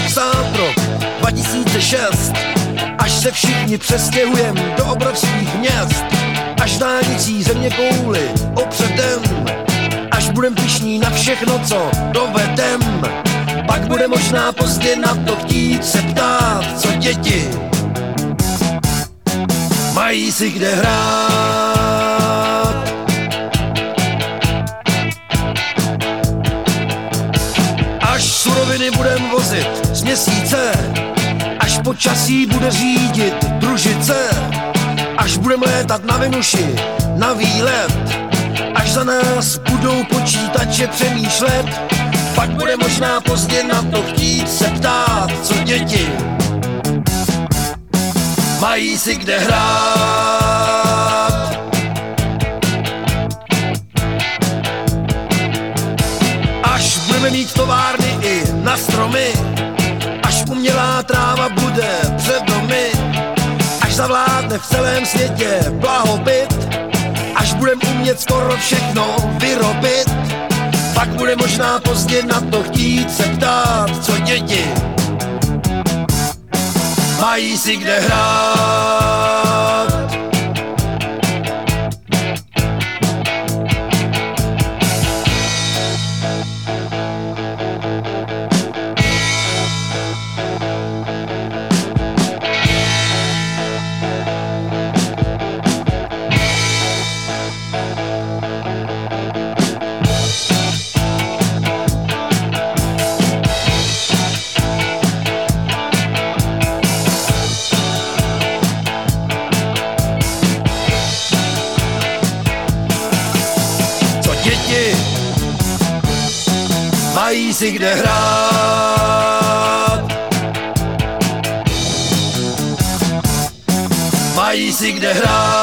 psát rok 2006, až se všichni přestěhujem do obrovských měst, až dálnicí země kouli opředem, až budem pyšní na všechno, co dovedem. Pak bude možná pozdě na to chtít se ptát, co děti mají si kde hrát. Až suroviny budem vozit z měsíce, až počasí bude řídit družice, až budem létat na Venuši na výlet, až za nás budou počítače přemýšlet, pak bude možná pozdě na to chtít se ptát, co děti mají si kde hrát. Až budeme mít továrny i na stromy, až umělá tráva bude před domy, až zavládne v celém světě blahobyt, až budem umět skoro všechno vyrobit, pak bude možná pozdě na to chtít se ptát, co děti mají si kde hrát. Mají si kde hrát, mají si kde hrát.